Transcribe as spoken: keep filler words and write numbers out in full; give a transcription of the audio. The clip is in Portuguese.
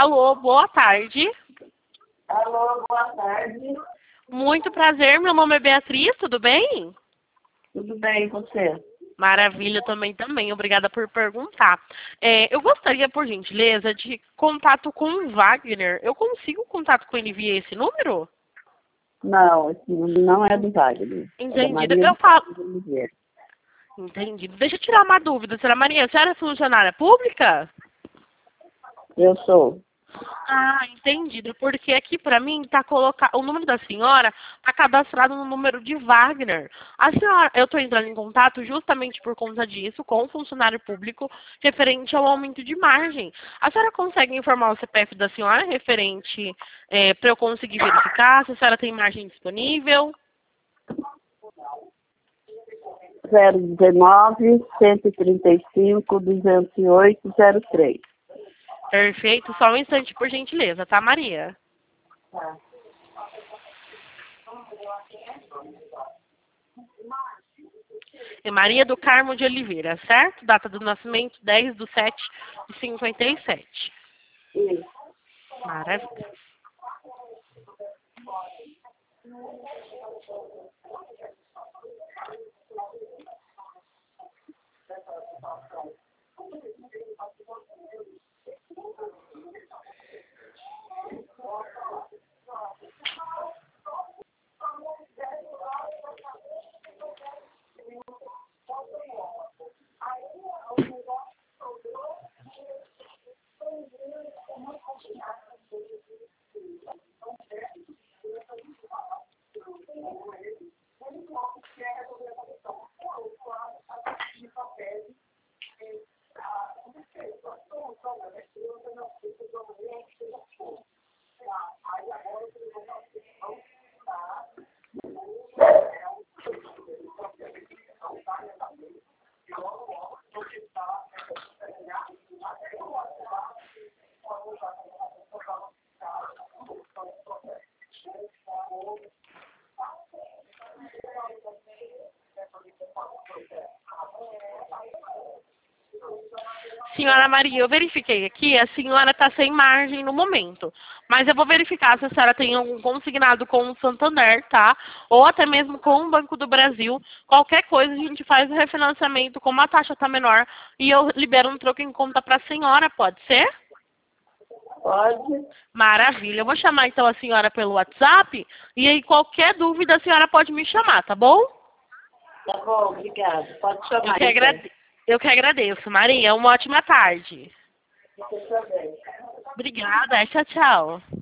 Alô, boa tarde. Alô, boa tarde. Muito prazer, meu nome é Beatriz, tudo bem? Tudo bem, e você? Maravilha, também, também. Obrigada por perguntar. É, eu gostaria, por gentileza, de contato com o Wagner. Eu consigo contato com ele via esse número? Não, esse número não é do Wagner. É da Entendido. Maria Eu do falo... Carmo de Oliveira. Entendido. Deixa eu tirar uma dúvida. Senhora Maria, a senhora é funcionária pública? Eu sou. Ah, entendido. Porque aqui pra mim tá colocado o número da senhora tá cadastrado no número de Wagner. A senhora, eu estou entrando em contato justamente por conta disso com o funcionário público referente ao aumento de margem. A senhora consegue informar o C P F da senhora referente é, para eu conseguir verificar se a senhora tem margem disponível? zero dezenove, cento e trinta e cinco, duzentos e oito, zero três. Perfeito. Só um instante, por gentileza, tá, Maria? Tá. É Maria do Carmo de Oliveira, certo? Data do nascimento dez de sete de cinquenta e sete. Isso. Maravilha. Senhora Maria, eu verifiquei aqui, a senhora está sem margem no momento. Mas eu vou verificar se a senhora tem algum consignado com o Santander, tá? Ou até mesmo com o Banco do Brasil. Qualquer coisa a gente faz o refinanciamento, como a taxa está menor, e eu libero um troco em conta para a senhora, pode ser? Pode? Maravilha. Eu vou chamar então a senhora pelo WhatsApp, e aí qualquer dúvida a senhora pode me chamar, tá bom? Tá bom, obrigada. Pode chamar, Eu que, então. agrade... eu que agradeço, Maria. Uma ótima tarde. Você também. Obrigada. Tchau, tchau.